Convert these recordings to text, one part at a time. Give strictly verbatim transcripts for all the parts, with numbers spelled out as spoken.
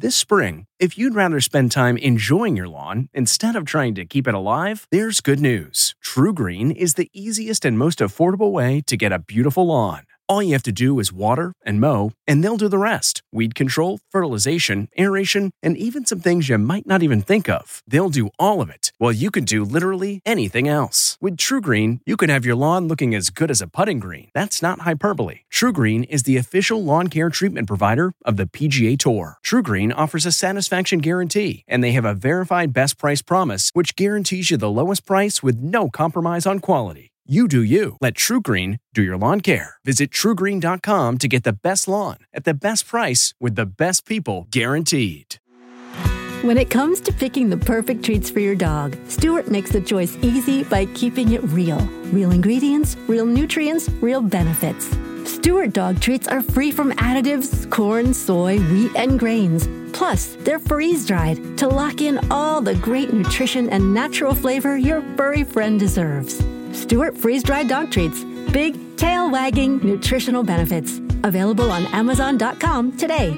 This spring, if you'd rather spend time enjoying your lawn instead of trying to keep it alive, there's good news. TruGreen is the easiest and most affordable way to get a beautiful lawn. All you have to do is water and mow, and they'll do the rest. Weed control, fertilization, aeration, and even some things you might not even think of. They'll do all of it, while you can do literally anything else. With TruGreen, you can have your lawn looking as good as a putting green. That's not hyperbole. TruGreen is the official lawn care treatment provider of the P G A Tour. TruGreen offers a satisfaction guarantee, and they have a verified best price promise, which guarantees you the lowest price with no compromise on quality. You do you. Let TruGreen do your lawn care. Visit True Green dot com to get the best lawn at the best price with the best people guaranteed. When it comes to picking the perfect treats for your dog, Stewart makes the choice easy by keeping it real. Real ingredients, real nutrients, real benefits. Stewart dog treats are free from additives, corn, soy, wheat, and grains. Plus, they're freeze-dried to lock in all the great nutrition and natural flavor your furry friend deserves. Stewart freeze-dried dog treats. Big, tail-wagging nutritional benefits. Available on Amazon dot com today.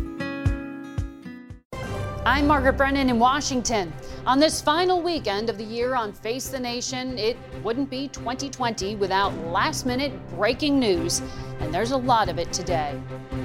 I'm Margaret Brennan in Washington. On this final weekend of the year on Face the Nation, it wouldn't be twenty twenty without last-minute breaking news, and there's a lot of it today.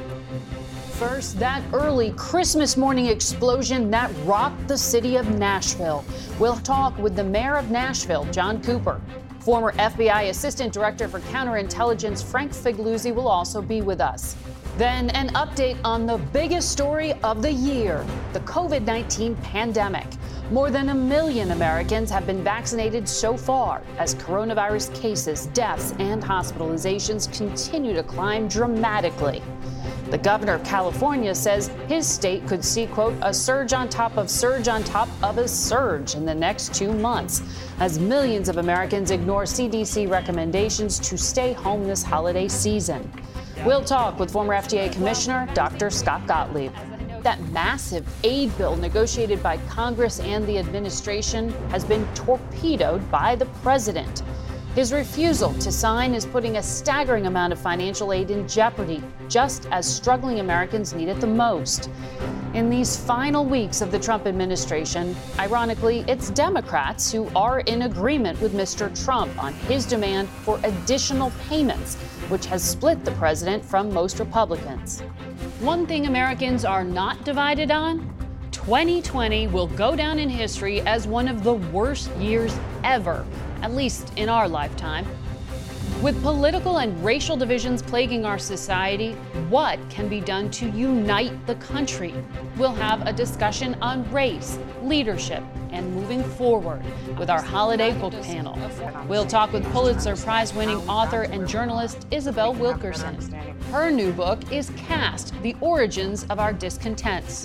First, that early Christmas morning explosion that rocked the city of Nashville. We'll talk with the mayor of Nashville, John Cooper. Former F B I Assistant Director for Counterintelligence Frank Figliuzzi will also be with us. Then an update on the biggest story of the year, the covid nineteen pandemic. More than a million Americans have been vaccinated so far as coronavirus cases, deaths, and hospitalizations continue to climb dramatically. The governor of California says his state could see, quote, a surge on top of surge on top of a surge in the next two months as millions of Americans ignore C D C recommendations to stay home this holiday season. We'll talk with former F D A Commissioner Doctor Scott Gottlieb. That massive aid bill negotiated by Congress and the administration has been torpedoed by the president. His refusal to sign is putting a staggering amount of financial aid in jeopardy, just as struggling Americans need it the most. In these final weeks of the Trump administration, ironically, it's Democrats who are in agreement with Mister Trump on his demand for additional payments, which has split the president from most Republicans. One thing Americans are not divided on: twenty twenty will go down in history as one of the worst years ever, at least in our lifetime. With political and racial divisions plaguing our society, what can be done to unite the country? We'll have a discussion on race, leadership, and moving forward with our holiday book panel. We'll talk with Pulitzer Prize-winning author and journalist Isabel Wilkerson. Her new book is Caste: The Origins of Our Discontents.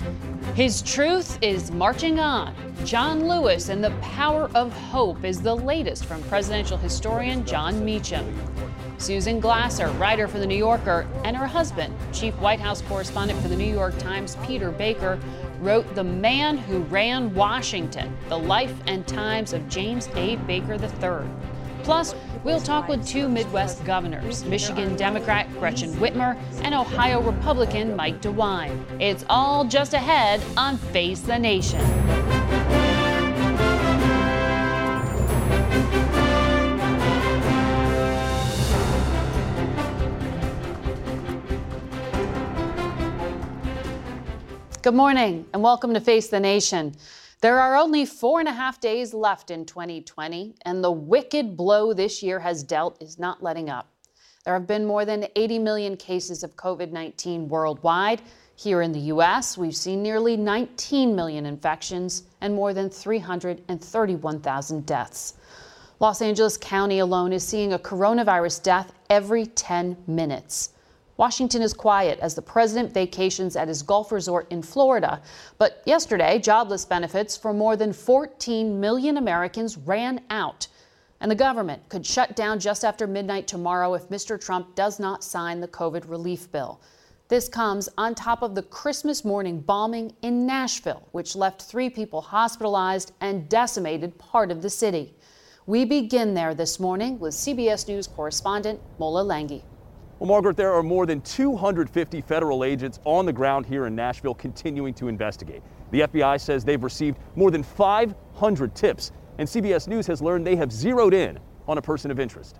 His Truth is Marching On. John Lewis and the Power of Hope is the latest from presidential historian John Meacham. Susan Glasser, writer for The New Yorker, and her husband, chief White House correspondent for The New York Times, Peter Baker, wrote The Man Who Ran Washington, The Life and Times of James A. Baker the third. Plus, we'll talk with two Midwest governors, Michigan Democrat Gretchen Whitmer and Ohio Republican Mike DeWine. It's all just ahead on Face the Nation. Good morning and welcome to Face the Nation. There are only four and a half days left in twenty twenty, and the wicked blow this year has dealt is not letting up. There have been more than eighty million cases of covid nineteen worldwide. Here in the U S, we've seen nearly nineteen million infections and more than three hundred thirty-one thousand deaths. Los Angeles County alone is seeing a coronavirus death every ten minutes. Washington is quiet as the president vacations at his golf resort in Florida. But yesterday, jobless benefits for more than fourteen million Americans ran out. And the government could shut down just after midnight tomorrow if Mister Trump does not sign the COVID relief bill. This comes on top of the Christmas morning bombing in Nashville, which left three people hospitalized and decimated part of the city. We begin there this morning with C B S News correspondent Mola Lenghi. Well, Margaret, there are more than two hundred fifty federal agents on the ground here in Nashville continuing to investigate. The F B I says they've received more than five hundred tips, and C B S News has learned they have zeroed in on a person of interest.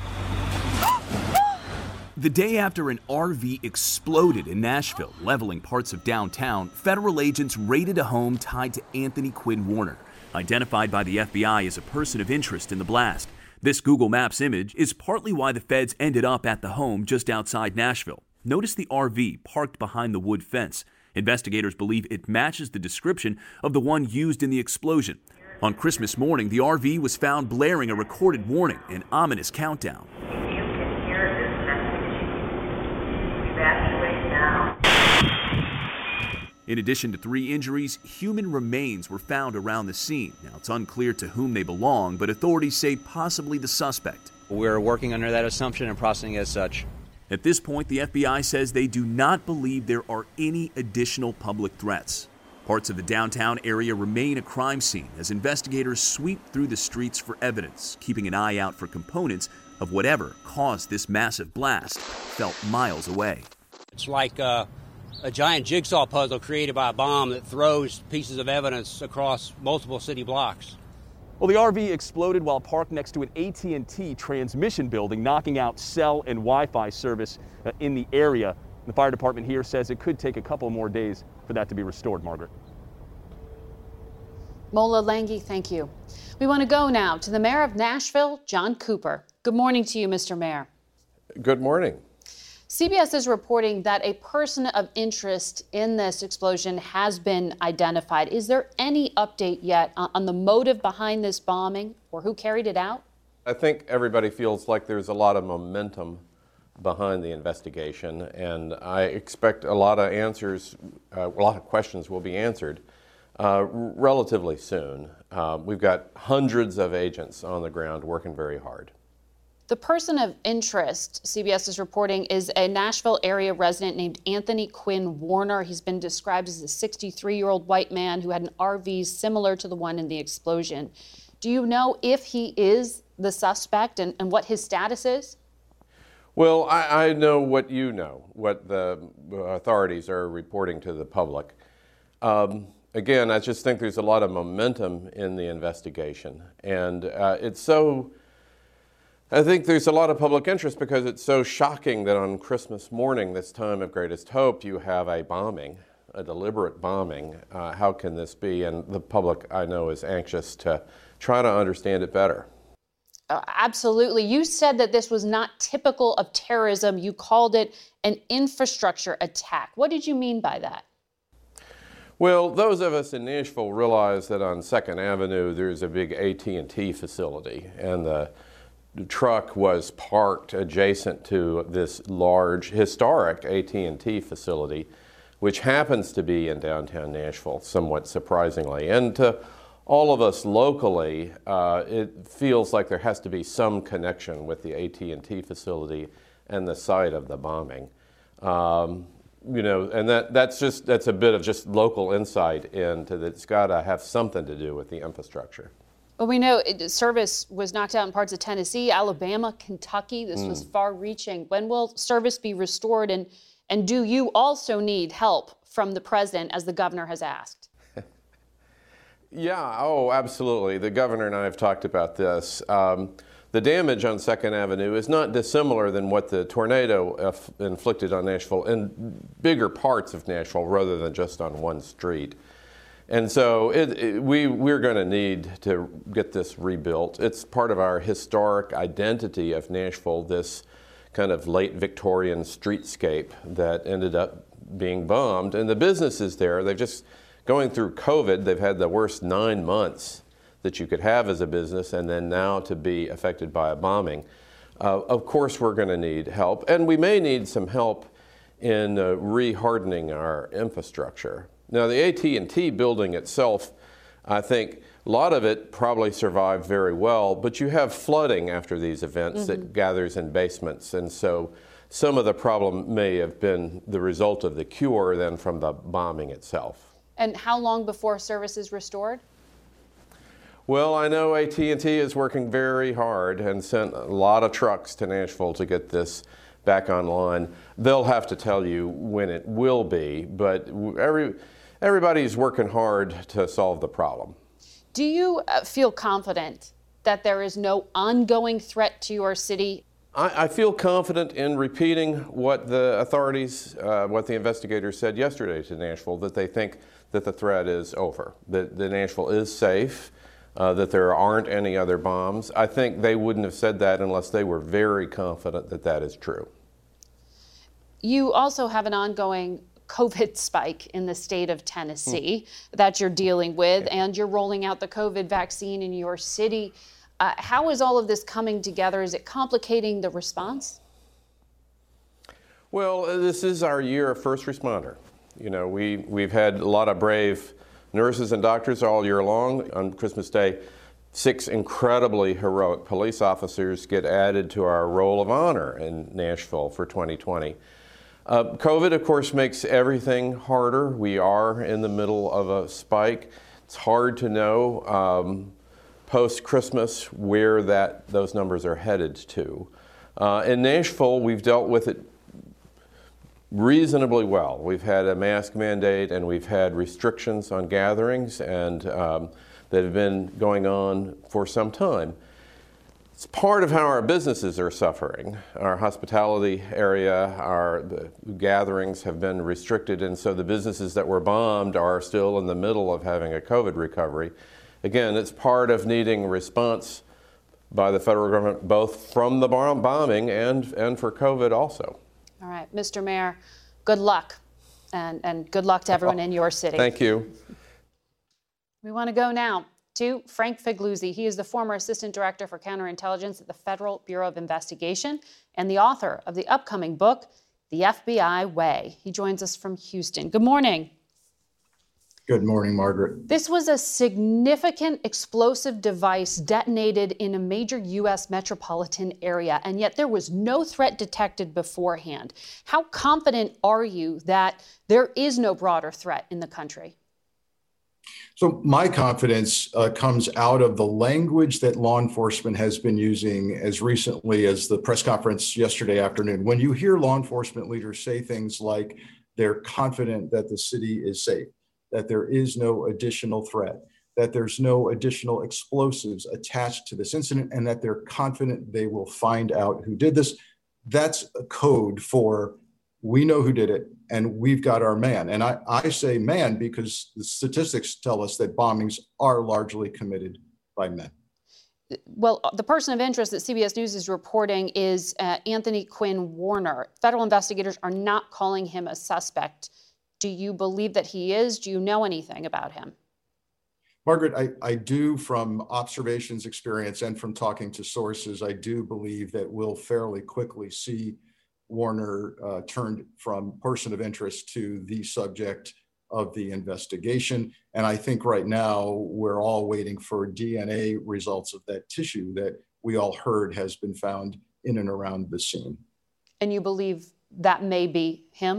The day after an R V exploded in Nashville, leveling parts of downtown, federal agents raided a home tied to Anthony Quinn Warner, identified by the F B I as a person of interest in the blast. This Google Maps image is partly why the feds ended up at the home just outside Nashville. Notice the R V parked behind the wood fence. Investigators believe it matches the description of the one used in the explosion. On Christmas morning, the R V was found blaring a recorded warning, an ominous countdown. If you can hear this message, evacuate now. In addition to three injuries, human remains were found around the scene. Now, it's unclear to whom they belong, but authorities say possibly the suspect. We're working under that assumption and processing as such. At this point, the F B I says they do not believe there are any additional public threats. Parts of the downtown area remain a crime scene as investigators sweep through the streets for evidence, keeping an eye out for components of whatever caused this massive blast felt miles away. It's like uh, a giant jigsaw puzzle created by a bomb that throws pieces of evidence across multiple city blocks. Well, the R V exploded while parked next to an A T and T transmission building, knocking out cell and Wi-Fi service uh, in the area. The fire department here says it could take a couple more days for that to be restored, Margaret. Mola Lenghi, thank you. We want to go now to the mayor of Nashville, John Cooper. Good morning to you, Mister Mayor. Good morning. C B S is reporting that a person of interest in this explosion has been identified. Is there any update yet on the motive behind this bombing or who carried it out? I think everybody feels like there's a lot of momentum behind the investigation, and I expect a lot of answers, uh, a lot of questions will be answered uh, relatively soon. Uh, we've got hundreds of agents on the ground working very hard. The person of interest, C B S is reporting, is a Nashville area resident named Anthony Quinn Warner. He's been described as a sixty-three-year-old white man who had an R V similar to the one in the explosion. Do you know if he is the suspect and, and what his status is? Well, I, I know what you know, what the authorities are reporting to the public. Um, again, I just think there's a lot of momentum in the investigation, and uh, it's so... I think there's a lot of public interest because it's so shocking that on Christmas morning, this time of greatest hope, you have a bombing, a deliberate bombing. Uh, how can this be? And the public, I know, is anxious to try to understand it better. Uh, absolutely. You said that this was not typical of terrorism. You called it an infrastructure attack. What did you mean by that? Well, those of us in Nashville realize that on Second Avenue, there's a big A T and T facility, and the The truck was parked adjacent to this large, historic A T and T facility, which happens to be in downtown Nashville, somewhat surprisingly. And to all of us locally, uh, it feels like there has to be some connection with the A T and T facility and the site of the bombing. Um, you know, and that, that's just, that's a bit of just local insight into that. It's got to have something to do with the infrastructure. Well, we know it, service was knocked out in parts of Tennessee, Alabama, Kentucky. This mm. was far-reaching. When will service be restored, and, and do you also need help from the president, as the governor has asked? Yeah, oh, absolutely. The governor and I have talked about this. Um, the damage on Second Avenue is not dissimilar than what the tornado f- inflicted on Nashville in bigger parts of Nashville rather than just on one street. And so it, it, we, we're going to need to get this rebuilt. It's part of our historic identity of Nashville, this kind of late Victorian streetscape that ended up being bombed. And the businesses there, they've just, going through COVID, they've had the worst nine months that you could have as a business, and then now to be affected by a bombing. Uh, of course, we're going to need help, and we may need some help in uh, re-hardening our infrastructure. Now, the A T and T building itself, I think a lot of it probably survived very well, but you have flooding after these events mm-hmm. that gathers in basements, and so some of the problem may have been the result of the cure than from the bombing itself. And how long before service is restored? Well, I know A T and T is working very hard and sent a lot of trucks to Nashville to get this back online. They'll have to tell you when it will be, but every everybody's working hard to solve the problem. Do you uh, feel confident that there is no ongoing threat to your city? I, I feel confident in repeating what the authorities, uh, what the investigators said yesterday to Nashville, that they think that the threat is over, that, that Nashville is safe, uh, that there aren't any other bombs. I think they wouldn't have said that unless they were very confident that that is true. You also have an ongoing COVID spike in the state of Tennessee mm. that you're dealing with, yeah. and you're rolling out the COVID vaccine in your city. Uh, how is all of this coming together? Is it complicating the response? Well, this is our year of first responder. You know, we, we've had a lot of brave nurses and doctors all year long. On Christmas Day, six incredibly heroic police officers get added to our roll of honor in Nashville for twenty twenty. Uh, COVID, of course, makes everything harder. We are in the middle of a spike. It's hard to know um, post-Christmas where that those numbers are headed to. Uh, in Nashville, we've dealt with it reasonably well. We've had a mask mandate and we've had restrictions on gatherings and um, that have been going on for some time. It's part of how our businesses are suffering. Our hospitality area, our the gatherings have been restricted, and so the businesses that were bombed are still in the middle of having a COVID recovery. Again, it's part of needing response by the federal government, both from the bomb bombing and, and for COVID also. All right, Mister Mayor, good luck, and, and good luck to everyone in your city. Thank you. We want to go now to Frank Figliuzzi. He is the former Assistant Director for Counterintelligence at the Federal Bureau of Investigation and the author of the upcoming book, The F B I Way. He joins us from Houston. Good morning. Good morning, Margaret. This was a significant explosive device detonated in a major U S metropolitan area, and yet there was no threat detected beforehand. How confident are you that there is no broader threat in the country? So my confidence uh, comes out of the language that law enforcement has been using as recently as the press conference yesterday afternoon. When you hear law enforcement leaders say things like they're confident that the city is safe, that there is no additional threat, that there's no additional explosives attached to this incident, and that they're confident they will find out who did this, that's a code for we know who did it, and we've got our man. And I, I say man because the statistics tell us that bombings are largely committed by men. Well, the person of interest that C B S News is reporting is uh, Anthony Quinn Warner. Federal investigators are not calling him a suspect. Do you believe that he is? Do you know anything about him? Margaret, I, I do, from observations, experience, and from talking to sources, I do believe that we'll fairly quickly see Warner uh, turned from person of interest to the subject of the investigation. And I think right now we're all waiting for D N A results of that tissue that we all heard has been found in and around the scene. And you believe that may be him?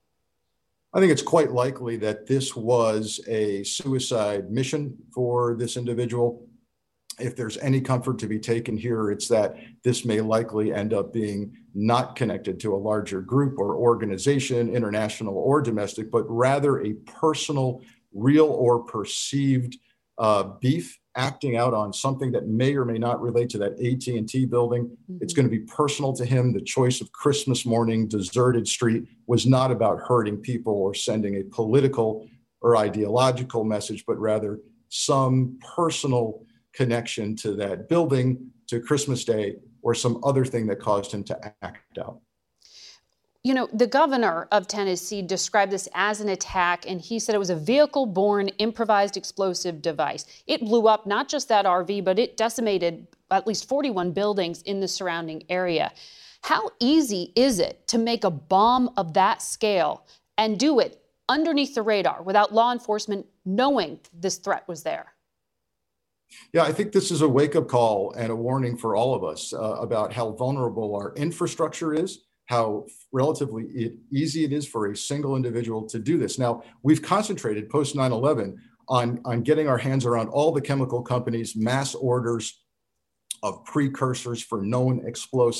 I think it's quite likely that this was a suicide mission for this individual. If there's any comfort to be taken here, it's that this may likely end up being not connected to a larger group or organization, international or domestic, but rather a personal, real or perceived uh, beef acting out on something that may or may not relate to that A T and T building. Mm-hmm. It's going to be personal to him. The choice of Christmas morning, deserted street was not about hurting people or sending a political or ideological message, but rather some personal connection to that building, to Christmas Day, or some other thing that caused him to act out. You know, the governor of Tennessee described this as an attack, and he said it was a vehicle-borne improvised explosive device. It blew up not just that R V, but it decimated at least forty-one buildings in the surrounding area. How easy is it to make a bomb of that scale and do it underneath the radar without law enforcement knowing this threat was there? Yeah, I think this is a wake-up call and a warning for all of us uh, about how vulnerable our infrastructure is, how relatively it, easy it is for a single individual to do this. Now, we've concentrated post nine eleven on, on getting our hands around all the chemical companies' mass orders of precursors for known explosives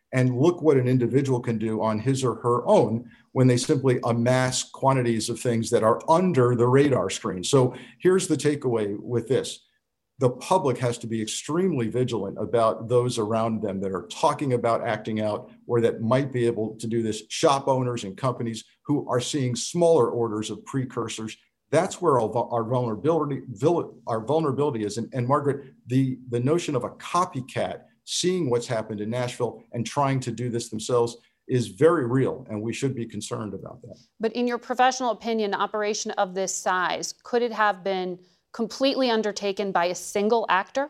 And look what an individual can do on his or her own when they simply amass quantities of things that are under the radar screen. So here's the takeaway with this. The public has to be extremely vigilant about those around them that are talking about acting out or that might be able to do this. Shop owners and companies who are seeing smaller orders of precursors. That's where our, our vulnerability our vulnerability is. And, and Margaret, the, the notion of a copycat seeing what's happened in Nashville and trying to do this themselves is very real, and we should be concerned about that. But in your professional opinion, an operation of this size, could it have been completely undertaken by a single actor?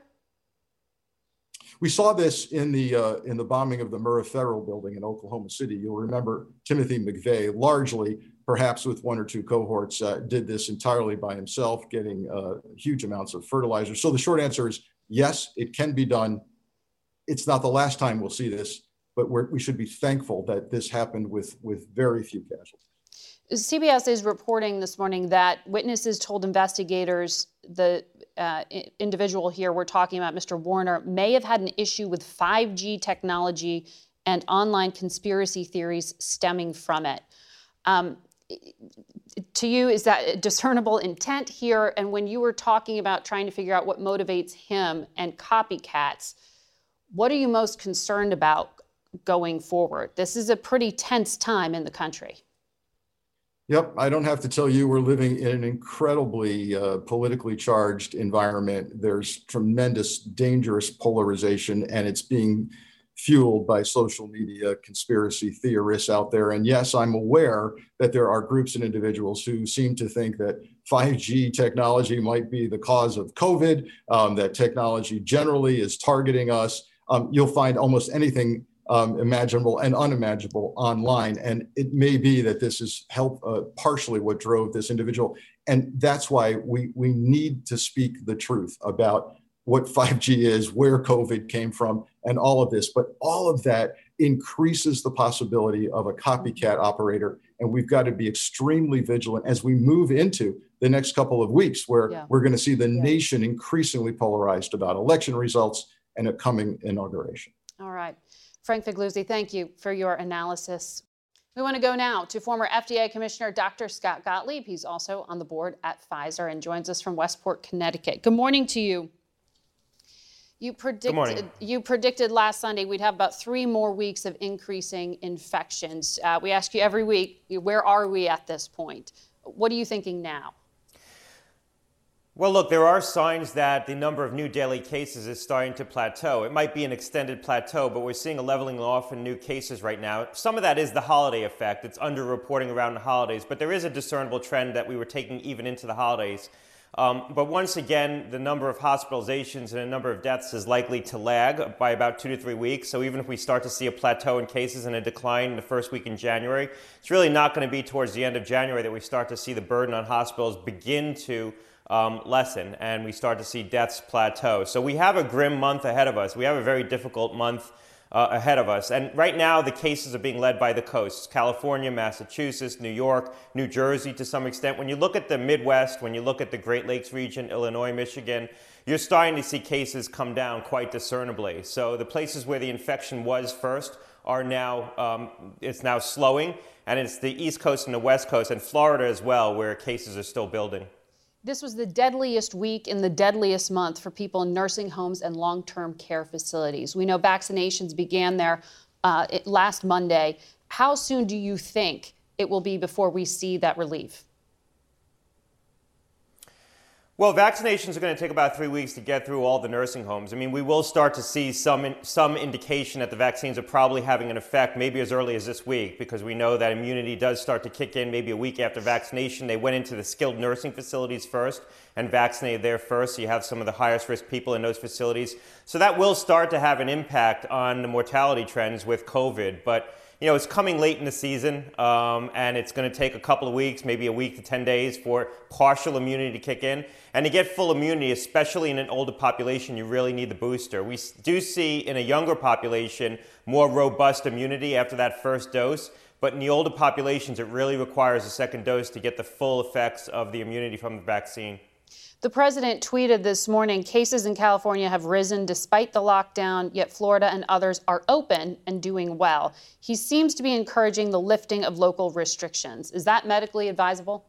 We saw this in the uh, in the bombing of the Murrah Federal Building in Oklahoma City. You'll remember Timothy McVeigh, largely, perhaps with one or two cohorts, uh, did this entirely by himself, getting uh, huge amounts of fertilizer. So the short answer is yes, it can be done. It's not the last time we'll see this, but we're, we should be thankful that this happened with, with very few casualties. C B S is reporting this morning that witnesses told investigators the uh, individual here we're talking about, Mister Warner, may have had an issue with five G technology and online conspiracy theories stemming from it. Um, to you, is that a discernible intent here? And when you were talking about trying to figure out what motivates him and copycats, what are you most concerned about going forward? This is a pretty tense time in the country. Yep, I don't have to tell you, we're living in an incredibly uh, politically charged environment. There's tremendous, dangerous polarization, and it's being fueled by social media conspiracy theorists out there. And yes, I'm aware that there are groups and individuals who seem to think that five G technology might be the cause of COVID, um, that technology generally is targeting us. Um, you'll find almost anything Um, imaginable and unimaginable online. And it may be that this is help uh, partially what drove this individual. And that's why we, we need to speak the truth about what five G is, where COVID came from, and all of this. But all of that increases the possibility of a copycat operator. And we've got to be extremely vigilant as we move into the next couple of weeks, where yeah. we're going to see the yeah. nation increasingly polarized about election results and a coming inauguration. All right. Frank Figliuzzi, thank you for your analysis. We want to go now to former F D A Commissioner Doctor Scott Gottlieb. He's also on the board at Pfizer and joins us from Westport, Connecticut. Good morning to you. You predicted, you predicted last Sunday we'd have about three more weeks of increasing infections. Uh, we ask you every week, where are we at this point? What are you thinking now? Well, look, there are signs that the number of new daily cases is starting to plateau. It might be an extended plateau, but we're seeing a leveling off in new cases right now. Some of that is the holiday effect. It's underreporting around the holidays, but there is a discernible trend that we were taking even into the holidays. Um, but once again, the number of hospitalizations and the number of deaths is likely to lag by about two to three weeks. So even if we start to see a plateau in cases and a decline in the first week in January, it's really not going to be towards the end of January that we start to see the burden on hospitals begin to Um, lessen and we start to see deaths plateau. So we have a grim month ahead of us. We have a very difficult month uh, ahead of us. And right now the cases are being led by the coasts: California, Massachusetts, New York, New Jersey to some extent. When you look at the Midwest, when you look at the Great Lakes region, Illinois, Michigan, you're starting to see cases come down quite discernibly. So the places where the infection was first are now, um, it's now slowing, and it's the East Coast and the West Coast and Florida as well, where cases are still building. This was the deadliest week in the deadliest month for people in nursing homes and long-term care facilities. We know vaccinations began there uh, last Monday. How soon do you think it will be before we see that relief? Well, vaccinations are going to take about three weeks to get through all the nursing homes. I mean, we will start to see some in, some indication that the vaccines are probably having an effect maybe as early as this week, because we know that immunity does start to kick in maybe a week after vaccination. They went into the skilled nursing facilities first and vaccinated there first, so you have some of the highest risk people in those facilities. So that will start to have an impact on the mortality trends with COVID. But you know, it's coming late in the season, um, and it's going to take a couple of weeks, maybe a week to ten days for partial immunity to kick in. And to get full immunity, especially in an older population, you really need the booster. We do see in a younger population more robust immunity after that first dose, but in the older populations, it really requires a second dose to get the full effects of the immunity from the vaccine. The president tweeted this morning, cases in California have risen despite the lockdown, yet Florida and others are open and doing well. He seems to be encouraging the lifting of local restrictions. Is that medically advisable?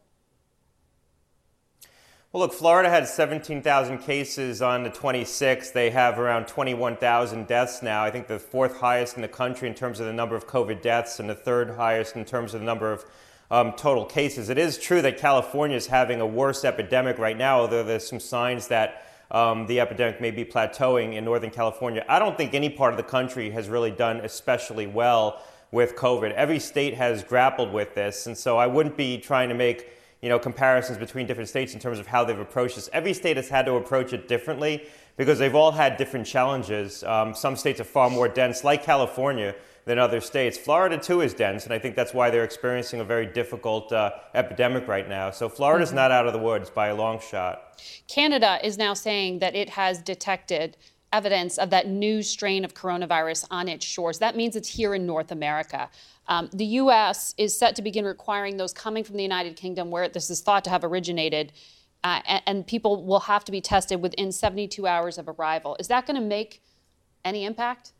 Well, look, Florida had seventeen thousand cases on the twenty-sixth. They have around twenty-one thousand deaths now. I think the fourth highest in the country in terms of the number of COVID deaths and the third highest in terms of the number of um, total cases. It is true that California is having a worse epidemic right now, although there's some signs that um, the epidemic may be plateauing in Northern California. I don't think any part of the country has really done especially well with COVID. Every state has grappled with this, and so I wouldn't be trying to make you know, comparisons between different states in terms of how they've approached this. Every state has had to approach it differently because they've all had different challenges. Um, some states are far more dense, like California, than other states. Florida, too, is dense, and I think that's why they're experiencing a very difficult uh, epidemic right now. So Florida's mm-hmm. not out of the woods by a long shot. Canada is now saying that it has detected evidence of that new strain of coronavirus on its shores. That means it's here in North America. Um, the U S is set to begin requiring those coming from the United Kingdom, where this is thought to have originated, uh, and, and people will have to be tested within seventy-two hours of arrival. Is that going to make any impact?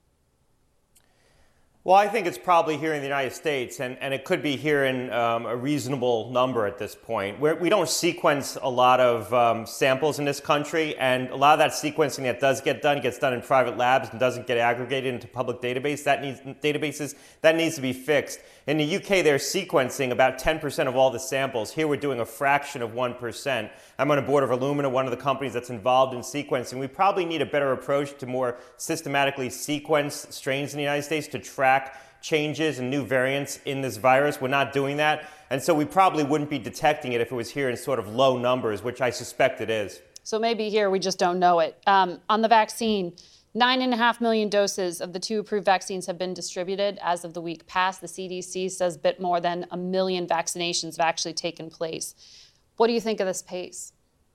Well, I think it's probably here in the United States, and, and it could be here in um, a reasonable number at this point. We're, we don't sequence a lot of um, samples in this country, and a lot of that sequencing that does get done gets done in private labs and doesn't get aggregated into public database. That needs, databases. That needs to be fixed. In the U K, they're sequencing about ten percent of all the samples. Here, we're doing a fraction of one percent. I'm on a board of Illumina, one of the companies that's involved in sequencing. We probably need a better approach to more systematically sequence strains in the United States to track changes and new variants in this virus. We're not doing that. And so we probably wouldn't be detecting it if it was here in sort of low numbers, which I suspect it is. So maybe here we just don't know it. Um, on the vaccine, nine and a half million doses of the two approved vaccines have been distributed as of the week past. The C D C says a bit more than a million vaccinations have actually taken place. What do you think of this pace?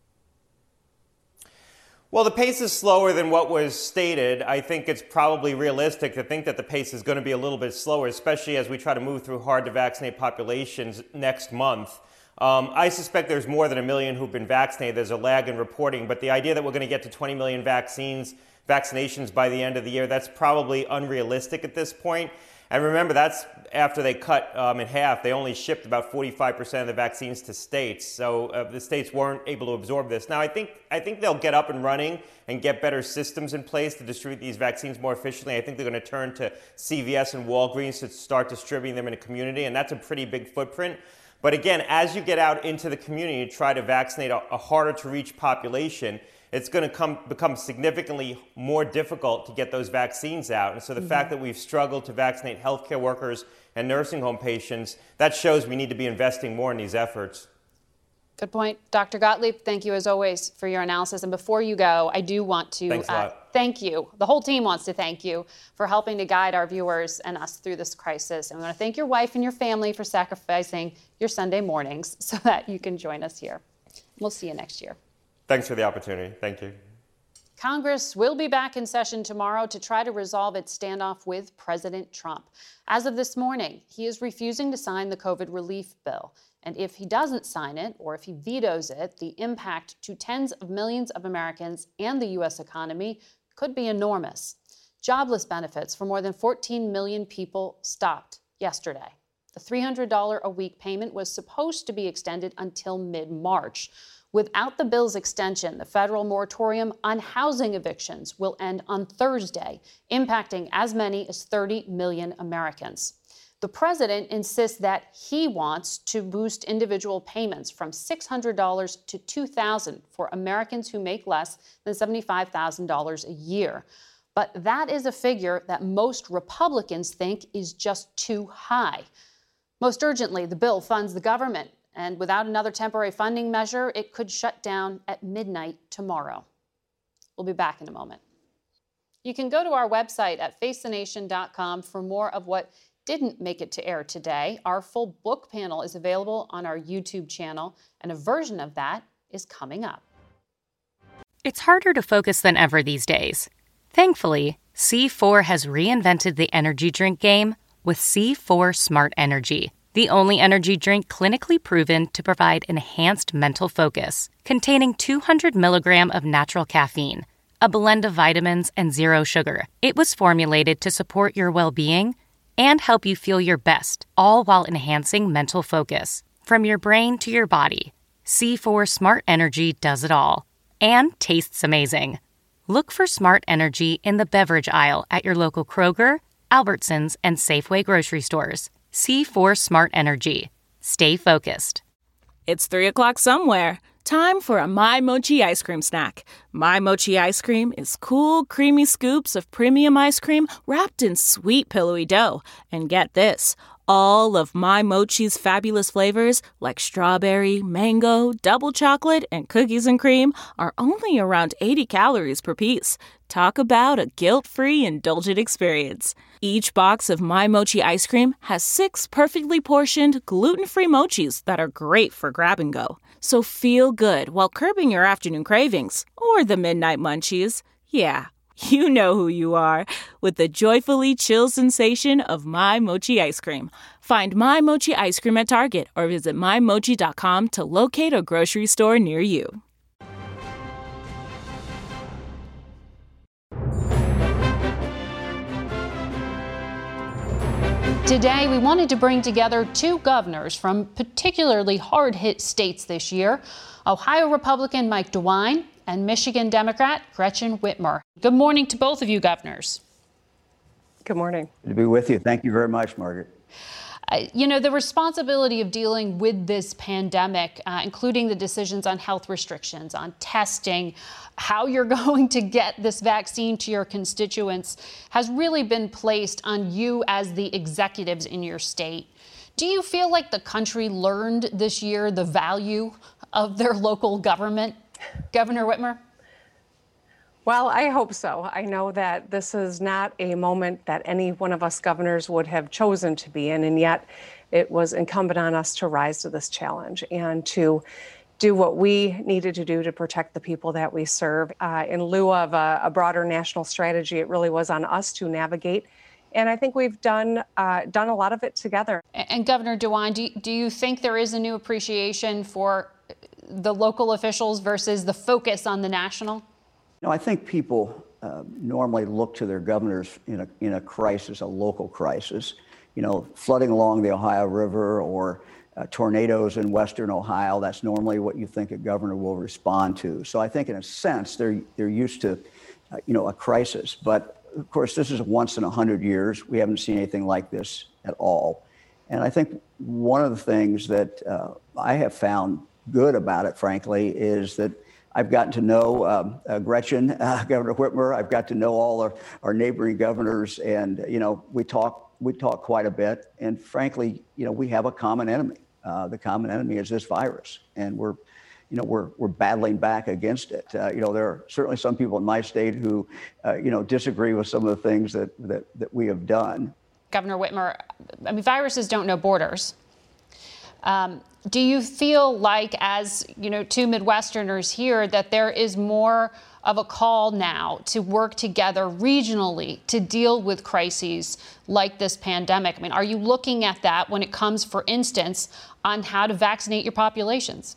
Well, the pace is slower than what was stated. I think it's probably realistic to think that the pace is going to be a little bit slower, especially as we try to move through hard-to-vaccinate populations next month. Um, I suspect there's more than a million who've been vaccinated. There's a lag in reporting, but the idea that we're going to get to twenty million vaccines, vaccinations by the end of the year, that's probably unrealistic at this point. And remember, that's after they cut um, in half. They only shipped about forty-five percent of the vaccines to states. So uh, the states weren't able to absorb this. Now, I think I think they'll get up and running and get better systems in place to distribute these vaccines more efficiently. I think they're going to turn to C V S and Walgreens to start distributing them in a community, and that's a pretty big footprint. But again, as you get out into the community and try to vaccinate a, a harder-to-reach population, it's going to come, become significantly more difficult to get those vaccines out. And so the mm-hmm. fact that we've struggled to vaccinate healthcare workers and nursing home patients, that shows we need to be investing more in these efforts. Good point. Doctor Gottlieb, thank you as always for your analysis. And before you go, I do want to uh, thank you. The whole team wants to thank you for helping to guide our viewers and us through this crisis. And we want to thank your wife and your family for sacrificing your Sunday mornings so that you can join us here. We'll see you next year. Thanks for the opportunity. Thank you. Congress will be back in session tomorrow to try to resolve its standoff with President Trump. As of this morning, he is refusing to sign the COVID relief bill. And if he doesn't sign it, or if he vetoes it, the impact to tens of millions of Americans and the U S economy could be enormous. Jobless benefits for more than fourteen million people stopped yesterday. The three hundred dollars a week payment was supposed to be extended until mid-March. Without the bill's extension, the federal moratorium on housing evictions will end on Thursday, impacting as many as thirty million Americans. The president insists that he wants to boost individual payments from six hundred dollars to two thousand dollars for Americans who make less than seventy-five thousand dollars a year. But that is a figure that most Republicans think is just too high. Most urgently, the bill funds the government. And without another temporary funding measure, it could shut down at midnight tomorrow. We'll be back in a moment. You can go to our website at face the nation dot com for more of what didn't make it to air today. Our full book panel is available on our YouTube channel, and a version of that is coming up. It's harder to focus than ever these days. Thankfully, C four has reinvented the energy drink game with C four Smart Energy, the only energy drink clinically proven to provide enhanced mental focus, containing two hundred milligrams of natural caffeine, a blend of vitamins, and zero sugar. It was formulated to support your well-being and help you feel your best, all while enhancing mental focus. From your brain to your body, C four Smart Energy does it all. And tastes amazing. Look for Smart Energy in the beverage aisle at your local Kroger, Albertsons, and Safeway grocery stores. C four Smart Energy. Stay focused. It's three o'clock somewhere. Time for a My Mochi ice cream snack. My Mochi ice cream is cool, creamy scoops of premium ice cream wrapped in sweet, pillowy dough. And get this, all of My Mochi's fabulous flavors, like strawberry, mango, double chocolate, and cookies and cream, are only around eighty calories per piece. Talk about a guilt-free, indulgent experience. Each box of My Mochi ice cream has six perfectly portioned, gluten-free mochis that are great for grab and go. So feel good while curbing your afternoon cravings, or the midnight munchies. Yeah, you know who you are, with the joyfully chill sensation of My Mochi ice cream. Find My Mochi ice cream at Target or visit my mochi dot com to locate a grocery store near you. Today, we wanted to bring together two governors from particularly hard-hit states this year, Ohio Republican Mike DeWine and Michigan Democrat Gretchen Whitmer. Good morning to both of you, governors. Good morning. Good to be with you. Thank you very much, Margaret. Uh, you know, the responsibility of dealing with this pandemic, uh, including the decisions on health restrictions, on testing, how you're going to get this vaccine to your constituents, has really been placed on you as the executives in your state. Do you feel like the country learned this year the value of their local government? Governor Whitmer? Well, I hope so. I know that this is not a moment that any one of us governors would have chosen to be in, and yet it was incumbent on us to rise to this challenge and to do what we needed to do to protect the people that we serve. Uh, in lieu of a, a broader national strategy, it really was on us to navigate. And I think we've done uh, done a lot of it together. And, and Governor DeWine, do you, do you think there is a new appreciation for the local officials versus the focus on the national? You know, I think people uh, normally look to their governors in a, in a crisis, a local crisis, you know, flooding along the Ohio River or uh, tornadoes in western Ohio. That's normally what you think a governor will respond to. So I think in a sense, they're, they're used to, uh, you know, a crisis. But of course, this is once in a hundred years. We haven't seen anything like this at all. And I think one of the things that uh, I have found good about it, frankly, is that I've gotten to know um, uh, Gretchen, uh, Governor Whitmer. I've got to know all our, our neighboring governors, and you know we talk we talk quite a bit. And frankly, you know we have a common enemy. Uh, the common enemy is this virus, and we're, you know, we're we're battling back against it. Uh, you know, there are certainly some people in my state who, uh, you know, disagree with some of the things that that that we have done. Governor Whitmer, I mean, viruses don't know borders. Um, do you feel like, as you know, two Midwesterners here, that there is more of a call now to work together regionally to deal with crises like this pandemic? I mean, are you looking at that when it comes, for instance, on how to vaccinate your populations?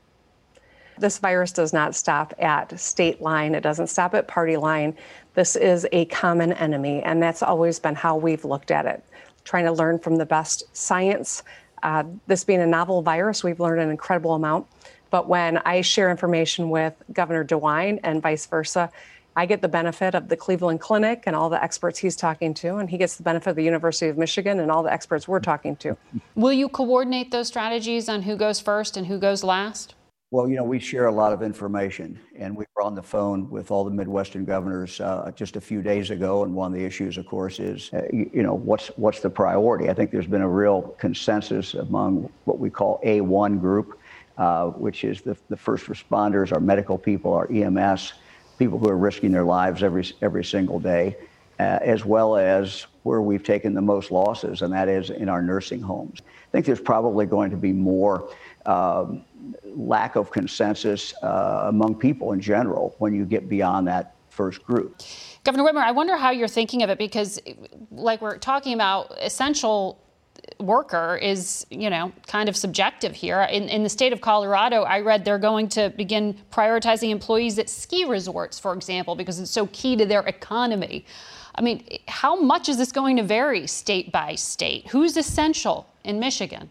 This virus does not stop at state line. It doesn't stop at party line. This is a common enemy, and that's always been how we've looked at it, trying to learn from the best science. Uh, this being a novel virus, we've learned an incredible amount. But when I share information with Governor DeWine and vice versa, I get the benefit of the Cleveland Clinic and all the experts he's talking to, and he gets the benefit of the University of Michigan and all the experts we're talking to. Will you coordinate those strategies on who goes first and who goes last? Well, you know, we share a lot of information, and we were on the phone with all the Midwestern governors uh, just a few days ago. And one of the issues, of course, is, uh, you, you know, what's what's the priority? I think there's been a real consensus among what we call A one group, uh, which is the, the first responders, our medical people, our E M S, people who are risking their lives every every single day, uh, as well as where we've taken the most losses, and that is in our nursing homes. I think there's probably going to be more um, lack of consensus uh, among people in general when you get beyond that first group. Governor Whitmer, I wonder how you're thinking of it, because like we're talking about essential worker is, you know, kind of subjective here. In, in the state of Colorado, I read they're going to begin prioritizing employees at ski resorts, for example, because it's so key to their economy. I mean, how much is this going to vary state by state? Who's essential in Michigan?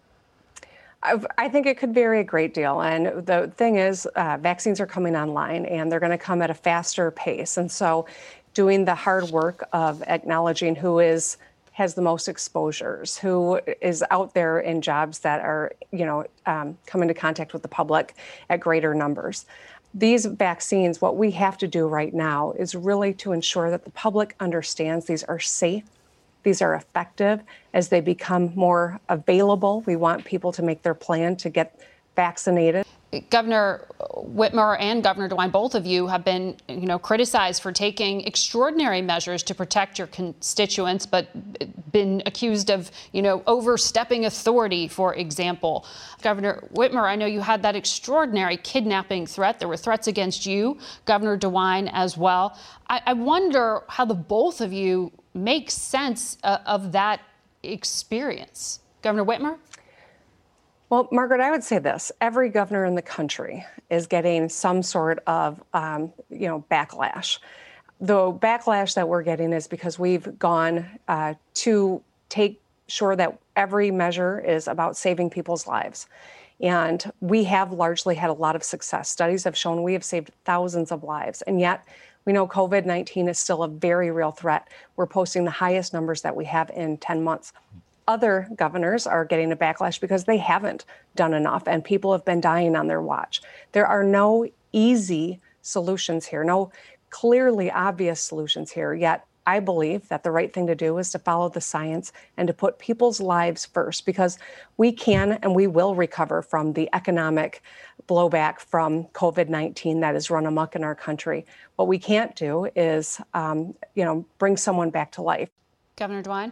I think it could vary a great deal. And the thing is, uh, vaccines are coming online and they're going to come at a faster pace. And so doing the hard work of acknowledging who is has the most exposures, who is out there in jobs that are, you know, um, come into contact with the public at greater numbers. These vaccines, what we have to do right now is really to ensure that the public understands these are safe, these are effective. As they become more available, we want people to make their plan to get vaccinated. Governor Whitmer and Governor DeWine, both of you have been, you know, criticized for taking extraordinary measures to protect your constituents, but been accused of, you know, overstepping authority, for example. Governor Whitmer, I know you had that extraordinary kidnapping threat. There were threats against you, Governor DeWine as well. I, I wonder how the both of you make sense uh, of that experience. Governor Whitmer? Well, Margaret, I would say this. Every governor in the country is getting some sort of, um, you know, backlash. The backlash that we're getting is because we've gone uh, to take sure that every measure is about saving people's lives. And we have largely had a lot of success. Studies have shown we have saved thousands of lives. And yet we know COVID nineteen is still a very real threat. We're posting the highest numbers that we have in ten months. Other governors are getting a backlash because they haven't done enough and people have been dying on their watch. There are no easy solutions here, no clearly obvious solutions here. Yet I believe that the right thing to do is to follow the science and to put people's lives first, because we can and we will recover from the economic blowback from COVID nineteen that has run amok in our country. What we can't do is, um, you know, bring someone back to life. Governor DeWine?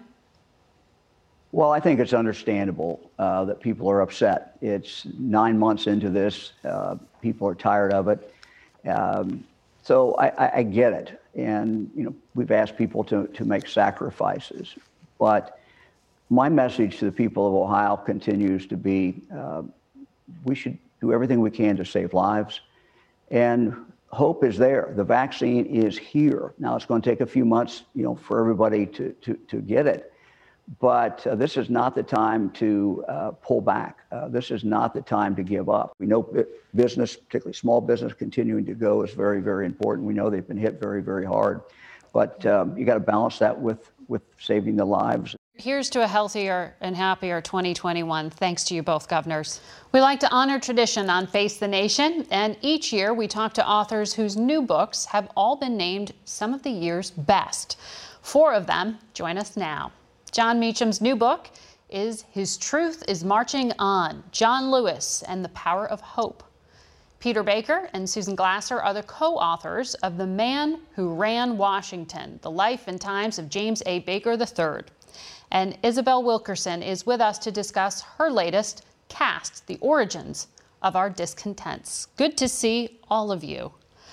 Well, I think it's understandable uh, that people are upset. It's nine months into this. Uh, people are tired of it. Um, so I, I, I get it. And, you know, we've asked people to, to make sacrifices. But my message to the people of Ohio continues to be, uh, we should do everything we can to save lives. And hope is there. The vaccine is here. Now, it's going to take a few months, you know, for everybody to, to, to get it. But uh, this is not the time to uh, pull back. Uh, this is not the time to give up. We know business, particularly small business, continuing to go is very, very important. We know they've been hit very, very hard. But um, you got to balance that with, with saving the lives. Here's to a healthier and happier twenty twenty-one. Thanks to you both, governors. We like to honor tradition on Face the Nation, and each year we talk to authors whose new books have all been named some of the year's best. Four of them join us now. Jon Meacham's new book is His Truth is Marching On, John Lewis and the Power of Hope. Peter Baker and Susan Glasser are the co-authors of The Man Who Ran Washington, The Life and Times of James A. Baker the third. And Isabel Wilkerson is with us to discuss her latest, Caste, The Origins of Our Discontents. Good to see all of you.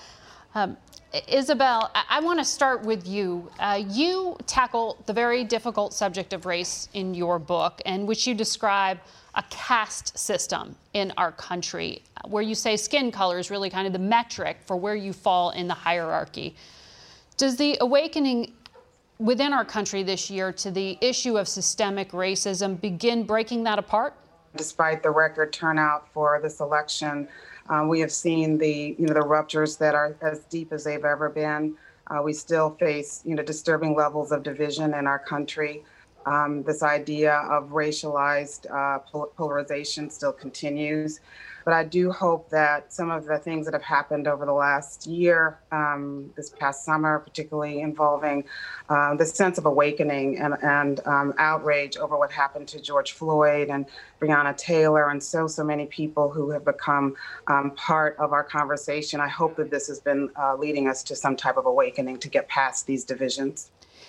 Um, Isabel, I, I want to start with you. Uh, you tackle the very difficult subject of race in your book, in which you describe a caste system in our country, where you say skin color is really kind of the metric for where you fall in the hierarchy. Does the awakening within our country this year to the issue of systemic racism begin breaking that apart? Despite the record turnout for this election, Uh, we have seen the, you know, the ruptures that are as deep as they've ever been. Uh, we still face, you know, disturbing levels of division in our country. Um, this idea of racialized uh, pol- polarization still continues. But I do hope that some of the things that have happened over the last year, um, this past summer, particularly involving uh, the sense of awakening and, and um, outrage over what happened to George Floyd and Breonna Taylor and so, so many people who have become um, part of our conversation. I hope that this has been uh, leading us to some type of awakening to get past these divisions.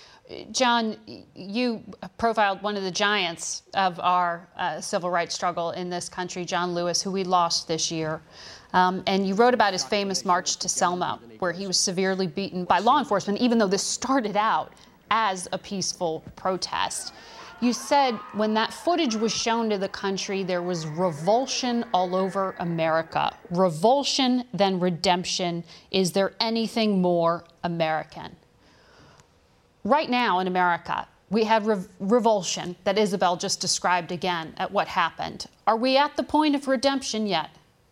John, you profiled one of the giants of our uh, civil rights struggle in this country, John Lewis, who we lost this year. Um, and you wrote about his famous march to Selma, where he was severely beaten by law enforcement, even though this started out as a peaceful protest. You said when that footage was shown to the country, there was revulsion all over America. Revulsion, then redemption. Is there anything more American? Right now in America, we had rev- revulsion that Isabel just described again at what happened. Are we at the point of redemption yet?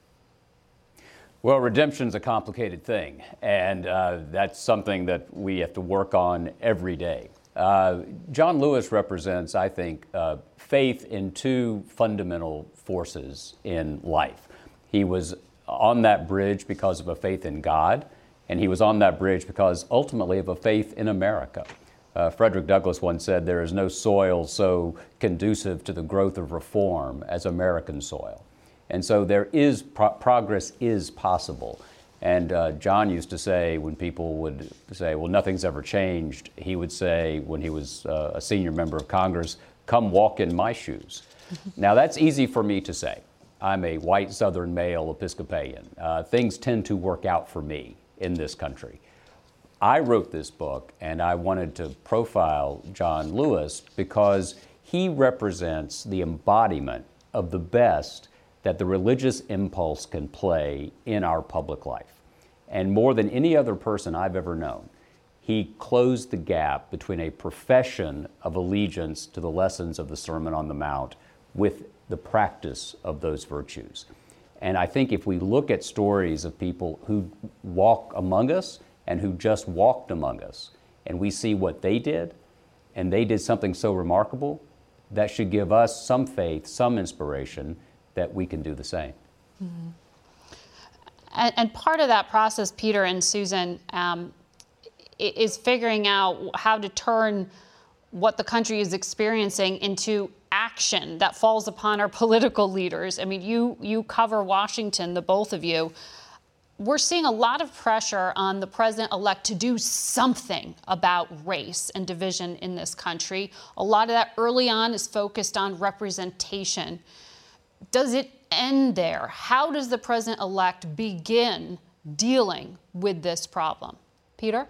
Well, redemption's a complicated thing, and uh, that's something that we have to work on every day. Uh, John Lewis represents, I think, uh, faith in two fundamental forces in life. He was on that bridge because of a faith in God, and he was on that bridge because ultimately of a faith in America. Uh, Frederick Douglass once said, "There is no soil so conducive to the growth of reform as American soil." And so there is pro- progress is possible. And uh, John used to say, when people would say, well, nothing's ever changed, he would say, when he was uh, a senior member of Congress, come walk in my shoes. Now, that's easy for me to say. I'm a white Southern male Episcopalian. Uh, things tend to work out for me in this country. I wrote this book, and I wanted to profile John Lewis because he represents the embodiment of the best that the religious impulse can play in our public life. And more than any other person I've ever known, he closed the gap between a profession of allegiance to the lessons of the Sermon on the Mount with the practice of those virtues. And I think if we look at stories of people who walk among us and who just walked among us, and we see what they did, and they did something so remarkable, that should give us some faith, some inspiration that we can do the same. Mm-hmm. And, and part of that process, Peter and Susan, um, is figuring out how to turn what the country is experiencing into action that falls upon our political leaders. I mean, you you cover Washington, the both of you. We're seeing a lot of pressure on the president-elect to do something about race and division in this country. A lot of that early on is focused on representation. Does it end there? How does the president-elect begin dealing with this problem? Peter?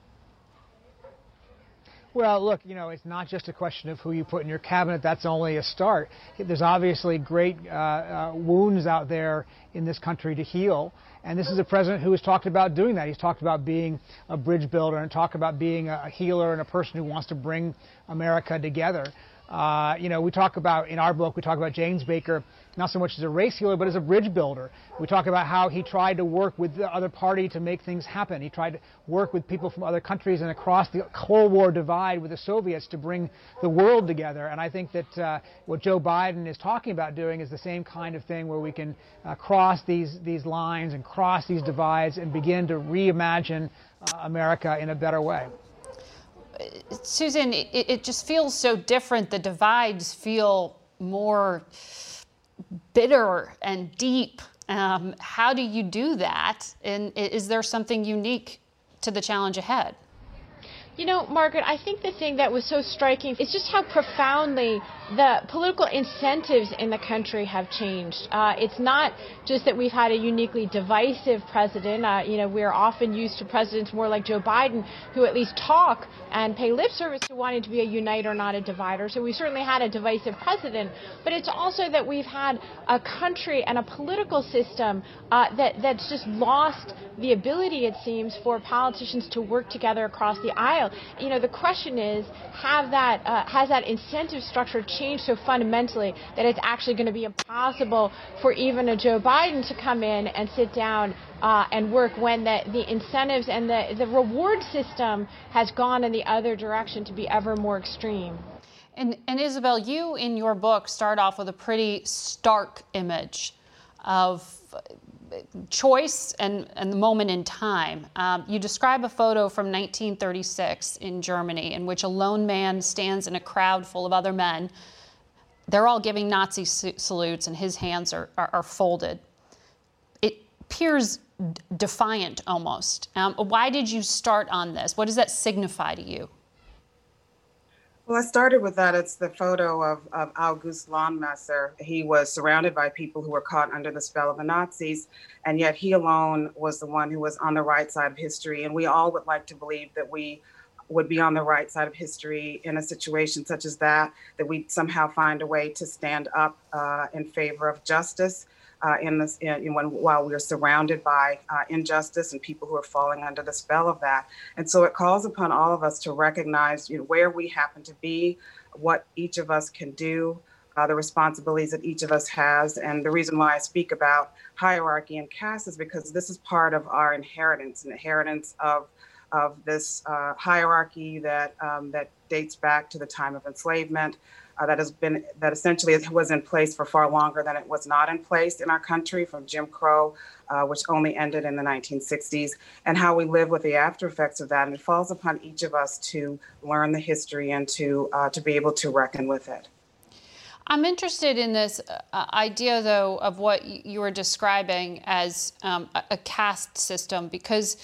Well, look, you know, it's not just a question of who you put in your cabinet. That's only a start. There's obviously great uh, uh, wounds out there in this country to heal. And this is a president who has talked about doing that. He's talked about being a bridge builder and talked about being a healer and a person who wants to bring America together. Uh, you know, we talk about, in our book, we talk about James Baker, not so much as a race healer, but as a bridge builder. We talk about how he tried to work with the other party to make things happen. He tried to work with people from other countries and across the Cold War divide with the Soviets to bring the world together. And I think that uh, what Joe Biden is talking about doing is the same kind of thing where we can uh, cross these, these lines and cross these divides and begin to reimagine uh, America in a better way. Susan, it, it just feels so different. The divides feel more bitter and deep. Um, how do you do that? And is there something unique to the challenge ahead? You know, Margaret, I think the thing that was so striking is just how profoundly the political incentives in the country have changed. Uh, it's not just that we've had a uniquely divisive president. Uh, you know, we're often used to presidents more like Joe Biden, who at least talk and pay lip service to wanting to be a uniter, not a divider. So we certainly had a divisive president. But it's also that we've had a country and a political system uh, that that's just lost the ability, it seems, for politicians to work together across the aisle. You know, the question is, have that uh, has that incentive structure changed so fundamentally that it's actually going to be impossible for even a Joe Biden to come in and sit down uh, and work when the, the incentives and the, the reward system has gone in the other direction to be ever more extreme. And, and Isabel, you in your book start off with a pretty stark image of choice and, and the moment in time. Um, you describe a photo from nineteen thirty-six in Germany in which a lone man stands in a crowd full of other men. They're all giving Nazi salutes and his hands are, are, are folded. It appears d- defiant almost. Um, why did you start on this? What does that signify to you? Well, I started with that. It's the photo of, of August Landmesser. He was surrounded by people who were caught under the spell of the Nazis, and yet he alone was the one who was on the right side of history. And we all would like to believe that we would be on the right side of history in a situation such as that, that we somehow find a way to stand up uh, in favor of justice uh, in this, in, in when, while we are surrounded by uh, injustice and people who are falling under the spell of that. And so it calls upon all of us to recognize, you know, where we happen to be, what each of us can do, uh, the responsibilities that each of us has. And the reason why I speak about hierarchy and caste is because this is part of our inheritance, an inheritance of of this uh, hierarchy that um, that dates back to the time of enslavement, uh, that has been that essentially was in place for far longer than it was not in place in our country, from Jim Crow, uh, which only ended in the nineteen sixties, and how we live with the after effects of that. And it falls upon each of us to learn the history and to uh, to be able to reckon with it. I'm interested in this uh, idea, though, of what you were describing as um, a, a caste system, because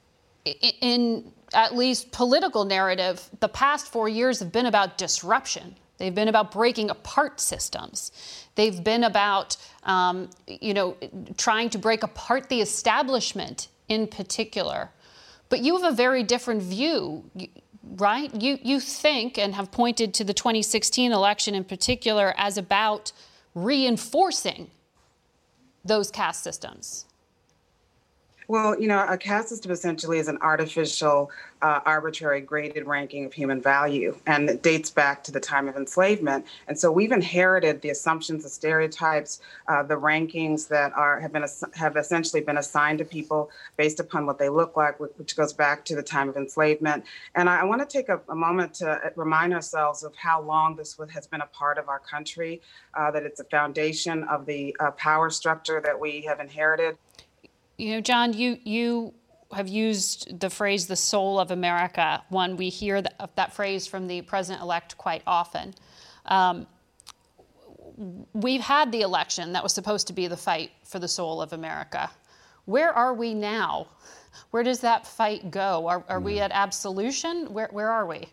in at least political narrative, the past four years have been about disruption. They've been about breaking apart systems. They've been about, um, you know, trying to break apart the establishment in particular. But you have a very different view, right? You, you think and have pointed to the twenty sixteen election in particular as about reinforcing those caste systems. Well, you know, a caste system essentially is an artificial, uh, arbitrary graded ranking of human value, and it dates back to the time of enslavement. And so we've inherited the assumptions, the stereotypes, uh, the rankings that are have been have essentially been assigned to people based upon what they look like, which goes back to the time of enslavement. And I, I want to take a, a moment to remind ourselves of how long this has been a part of our country, uh, that it's a foundation of the uh, power structure that we have inherited. You know, John, you you have used the phrase "the soul of America." One, we hear that, that phrase from the president-elect quite often. Um, we've had the election that was supposed to be the fight for the soul of America. Where are we now? Where does that fight go? Are, are mm. we at absolution? Where where are we?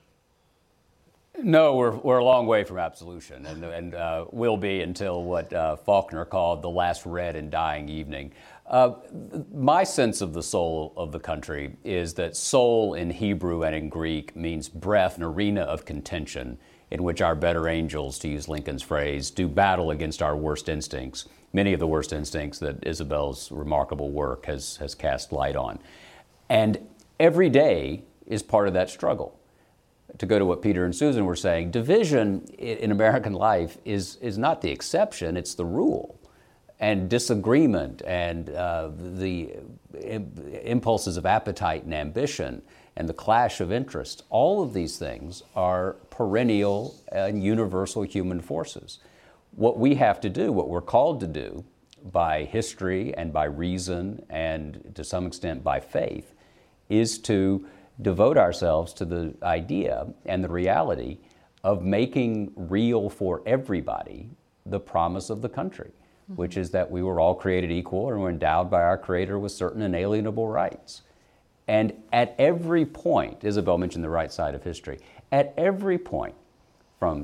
No, we're we're a long way from absolution, and and uh, will be until what uh, Faulkner called the last red and dying evening. Uh, my sense of the soul of the country is that soul in Hebrew and in Greek means breath, an arena of contention in which our better angels, to use Lincoln's phrase, do battle against our worst instincts, many of the worst instincts that Isabel's remarkable work has, has cast light on. And every day is part of that struggle. To go to what Peter and Susan were saying, division in American life is, is not the exception, it's the rule. And disagreement and uh, the impulses of appetite and ambition and the clash of interest, all of these things are perennial and universal human forces. What we have to do, what we're called to do by history and by reason and to some extent by faith, is to devote ourselves to the idea and the reality of making real for everybody the promise of the country, which is that we were all created equal and were endowed by our Creator with certain inalienable rights. And at every point, Isabel mentioned the right side of history, at every point, from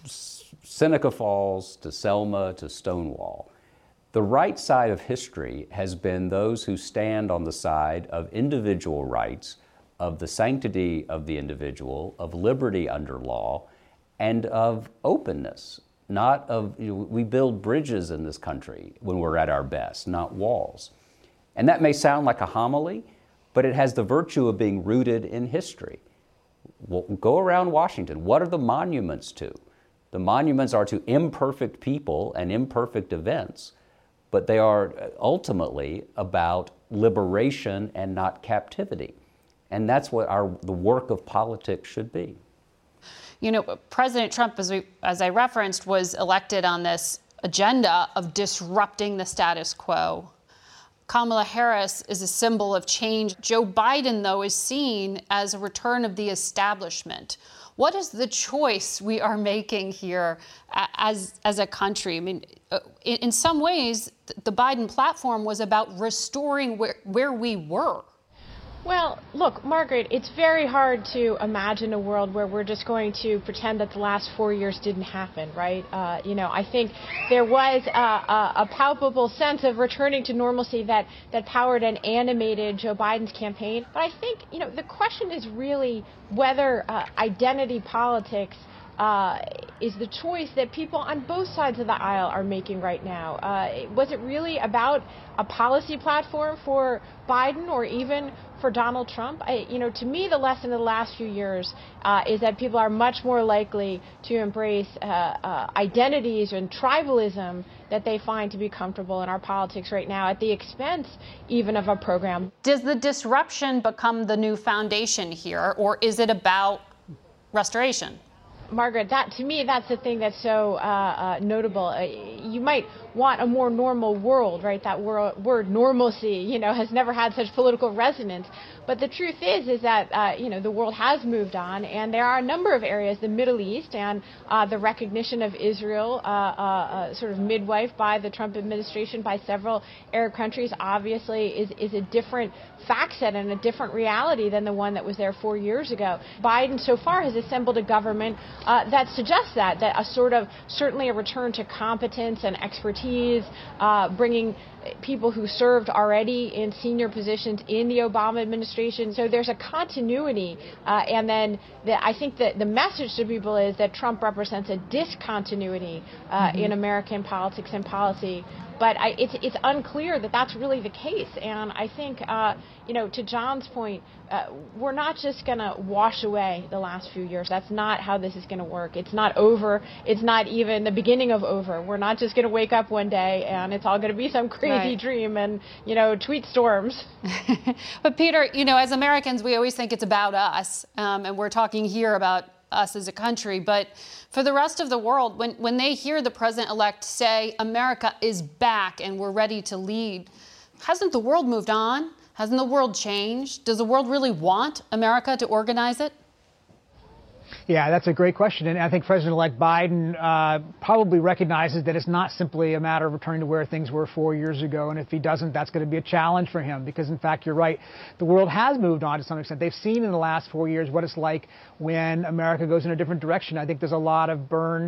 Seneca Falls to Selma to Stonewall, the right side of history has been those who stand on the side of individual rights, of the sanctity of the individual, of liberty under law, and of openness. Not of, you know, we build bridges in this country when we're at our best, not walls. And that may sound like a homily, but it has the virtue of being rooted in history. Well, go around Washington. What are the monuments to? The monuments are to imperfect people and imperfect events, but they are ultimately about liberation and not captivity. And that's what our, the work of politics should be. You know, President Trump, as, we, as I referenced, was elected on this agenda of disrupting the status quo. Kamala Harris is a symbol of change. Joe Biden, though, is seen as a return of the establishment. What is the choice we are making here as, as a country? I mean, in, in some ways, the Biden platform was about restoring where, where we were. Well, look, Margaret, it's very hard to imagine a world where we're just going to pretend that the last four years didn't happen, right? Uh, you know, I think there was a, a, a palpable sense of returning to normalcy that, that powered and animated Joe Biden's campaign. But I think, you know, the question is really whether uh, identity politics Uh, is the choice that people on both sides of the aisle are making right now. Uh, was it really about a policy platform for Biden or even for Donald Trump? I, you know, to me, the lesson of the last few years uh, is that people are much more likely to embrace uh, uh, identities and tribalism that they find to be comfortable in our politics right now at the expense even of a program. Does the disruption become the new foundation here, or is it about restoration? Margaret, that to me, that's the thing that's so uh, uh, notable. Uh, you might want a more normal world, right? That wor- word normalcy, you know, has never had such political resonance. But the truth is, is that, uh, you know, the world has moved on, and there are a number of areas, the Middle East and uh, the recognition of Israel, uh, uh, uh, sort of midwife by the Trump administration, by several Arab countries, obviously is, is a different fact set and a different reality than the one that was there four years ago. Biden so far has assembled a government uh, that suggests that, that a sort of, certainly a return to competence and expertise, uh, bringing people who served already in senior positions in the Obama administration. So there's a continuity. Uh, and then the, I think that the message to people is that Trump represents a discontinuity uh, mm-hmm. in American politics and policy. But I, it's, it's unclear that that's really the case. And I think, uh, you know, to John's point, uh, we're not just going to wash away the last few years. That's not how this is going to work. It's not over. It's not even the beginning of over. We're not just going to wake up one day and it's all going to be some crazy right. dream and, you know, tweet storms. But Peter, you know, as Americans, we always think it's about us. Um, and we're talking here about us as a country. But for the rest of the world, when, when they hear the president-elect say America is back and we're ready to lead, hasn't the world moved on? Hasn't the world changed? Does the world really want America to organize it? Yeah, that's a great question. And I think President-elect Biden uh, probably recognizes that it's not simply a matter of returning to where things were four years ago. And if he doesn't, that's going to be a challenge for him because, in fact, you're right. The world has moved on to some extent. They've seen in the last four years what it's like when America goes in a different direction. I think there's a lot of burned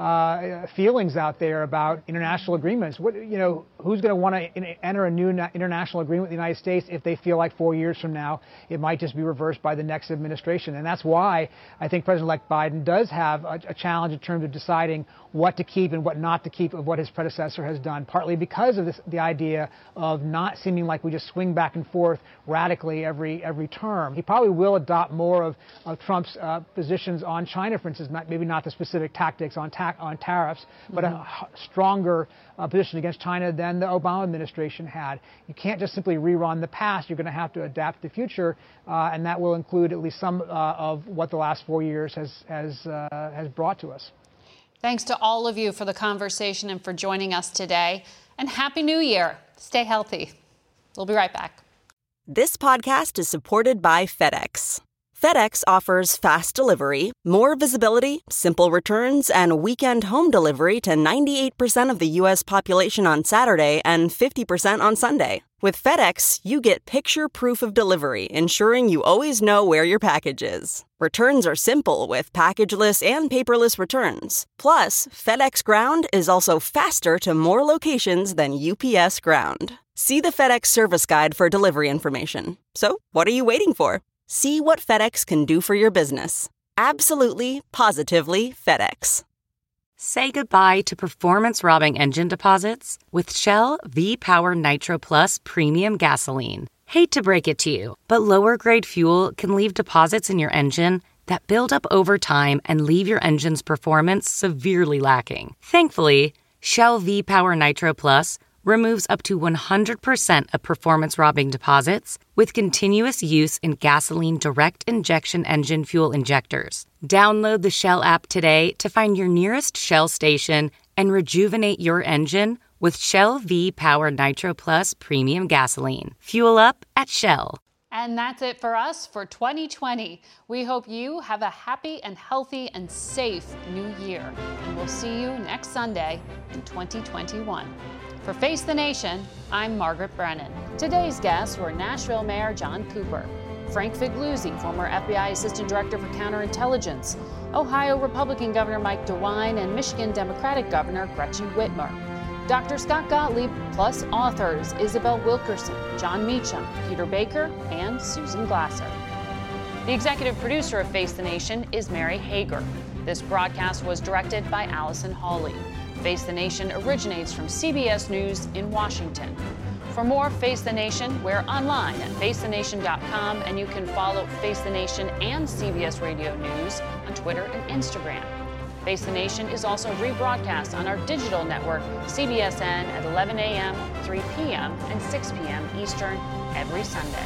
uh, feelings out there about international agreements. What, you know, who's going to want to enter a new international agreement with the United States if they feel like four years from now it might just be reversed by the next administration? And that's why I think President-elect Biden does have a, a challenge in terms of deciding what to keep and what not to keep of what his predecessor has done, partly because of this, the idea of not seeming like we just swing back and forth radically every every term. He probably will adopt more of, of Trump's uh, positions on China, for instance, not, maybe not the specific tactics on, ta- on tariffs, but mm-hmm. a stronger uh, position against China than the Obama administration had. You can't just simply rerun the past. You're going to have to adapt the future, uh, and that will include at least some uh, of what the last four years has has uh, has brought to us. Thanks to all of you for the conversation and for joining us today. And Happy New Year. Stay healthy. We'll be right back. This podcast is supported by FedEx. FedEx offers fast delivery, more visibility, simple returns, and weekend home delivery to ninety-eight percent of the U S population on Saturday and fifty percent on Sunday. With FedEx, you get picture proof of delivery, ensuring you always know where your package is. Returns are simple with packageless and paperless returns. Plus, FedEx Ground is also faster to more locations than U P S Ground. See the FedEx service guide for delivery information. So, what are you waiting for? See what FedEx can do for your business. Absolutely, positively FedEx. Say goodbye to performance-robbing engine deposits with Shell V-Power Nitro Plus Premium Gasoline. Hate to break it to you, but lower-grade fuel can leave deposits in your engine that build up over time and leave your engine's performance severely lacking. Thankfully, Shell V-Power Nitro Plus removes up to one hundred percent of performance-robbing deposits with continuous use in gasoline direct injection engine fuel injectors. Download the Shell app today to find your nearest Shell station and rejuvenate your engine with Shell V-Power Nitro Plus Premium Gasoline. Fuel up at Shell. And that's it for us for twenty twenty. We hope you have a happy and healthy and safe new year. And we'll see you next Sunday in twenty twenty-one. For Face the Nation, I'm Margaret Brennan. Today's guests were Nashville Mayor John Cooper, Frank Figliuzzi, former F B I Assistant Director for Counterintelligence, Ohio Republican Governor Mike DeWine, and Michigan Democratic Governor Gretchen Whitmer. Doctor Scott Gottlieb, plus authors Isabel Wilkerson, John Meacham, Peter Baker, and Susan Glasser. The executive producer of Face the Nation is Mary Hager. This broadcast was directed by Allison Hawley. Face the Nation originates from C B S News in Washington. For more Face the Nation, we're online at face the nation dot com, and you can follow Face the Nation and C B S Radio News on Twitter and Instagram. Face the Nation is also rebroadcast on our digital network, C B S N, at eleven a.m., three p.m., and six p.m. Eastern every Sunday.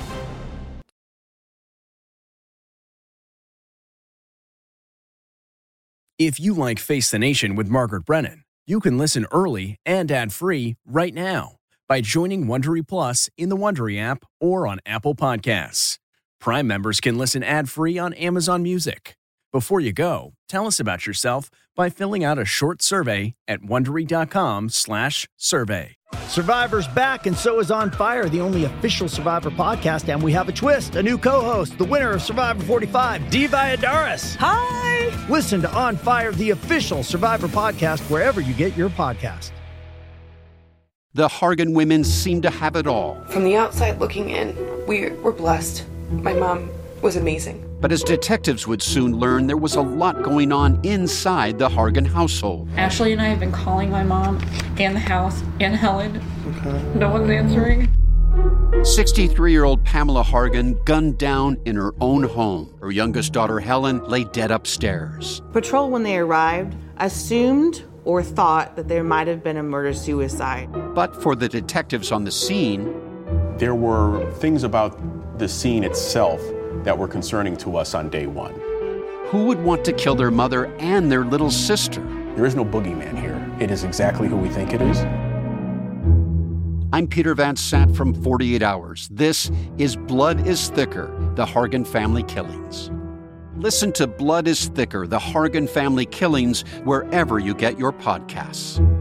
If you like Face the Nation with Margaret Brennan, you can listen early and ad-free right now by joining Wondery Plus in the Wondery app or on Apple Podcasts. Prime members can listen ad-free on Amazon Music. Before you go, tell us about yourself by filling out a short survey at wondery dot com slash survey. Survivor's back, and so is On Fire, the only official Survivor podcast, and we have a twist, a new co-host, the winner of Survivor forty-five, Dee Valladares. Hi! Listen to On Fire, the official Survivor podcast, wherever you get your podcast. The Hargan women seem to have it all. From the outside looking in, we were blessed. My mom was amazing. But as detectives would soon learn, there was a lot going on inside the Hargan household. Ashley and I have been calling my mom and the house and Helen. Okay. No one's answering. sixty-three-year-old Pamela Hargan gunned down in her own home. Her youngest daughter, Helen, lay dead upstairs. Patrol, when they arrived, assumed or thought that there might have been a murder-suicide. But for the detectives on the scene, there were things about the scene itself that were concerning to us on day one. Who would want to kill their mother and their little sister? There is no boogeyman here. It is exactly who we think it is. I'm Peter Van Sant from forty-eight hours. This is Blood is Thicker, the Hargan Family Killings. Listen to Blood is Thicker, the Hargan Family Killings, wherever you get your podcasts.